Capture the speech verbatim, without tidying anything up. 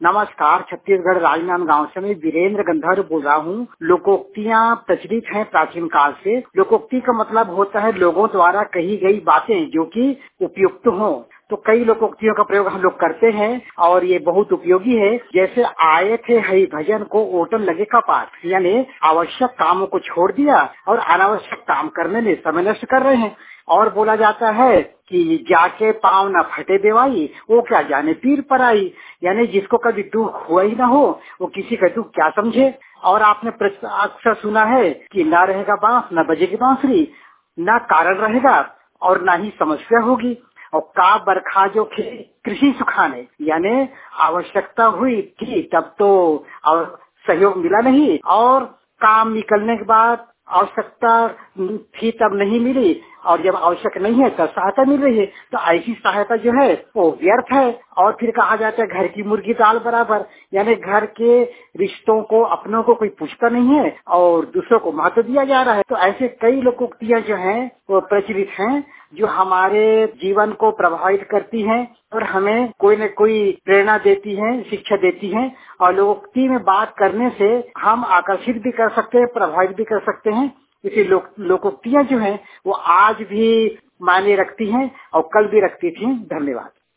नमस्कार, छत्तीसगढ़ राजनांदगांव से मैं वीरेंद्र गंधर्व बोल रहा हूँ। लोकोक्तियाँ प्रचलित हैं प्राचीन काल से। लोकोक्ति का मतलब होता है लोगों द्वारा कही गई बातें जो कि उपयुक्त हों। तो कई लोकोक्तियों का प्रयोग हम लोग करते हैं और ये बहुत उपयोगी है। जैसे आए थे हरि भजन को ओटन लगे कपाट, यानी आवश्यक कामों को छोड़ दिया और अनावश्यक काम करने में समय नष्ट कर रहे हैं। और बोला जाता है कि जाके पाँव न फटे देवाई, वो क्या जाने पीर पर आई, यानी जिसको कभी दुख हुआ ही ना हो वो किसी का दुख क्या समझे। और आपने अक्सर सुना है कि ना रहेगा बांस न बजेगी बांसुरी, ना कारण रहेगा और ना ही समस्या होगी। और का बरखा जो खे कृषि सुखाने, यानी आवश्यकता हुई थी तब तो और सहयोग मिला नहीं, और काम निकलने के बाद आवश्यकता थी तब नहीं मिली, और जब आवश्यक नहीं है तब सहायता मिल रही है। तो ऐसी सहायता जो है वो व्यर्थ है। और फिर कहा जाता है घर की मुर्गी दाल बराबर, यानी घर के रिश्तों को अपनों को कोई पूछता नहीं है और दूसरों को महत्व दिया जा रहा है। तो ऐसे कई लोकोक्तियां जो हैं वो प्रचलित हैं जो हमारे जीवन को प्रभावित करती हैं और हमें कोई न कोई प्रेरणा देती हैं, शिक्षा देती हैं। और लोकोक्ति में बात करने से हम आकर्षित भी कर सकते हैं, प्रभावित भी कर सकते हैं। इसी लोक लोकोक्तियां जो हैं वो आज भी मायने रखती हैं और कल भी रखती थी। धन्यवाद।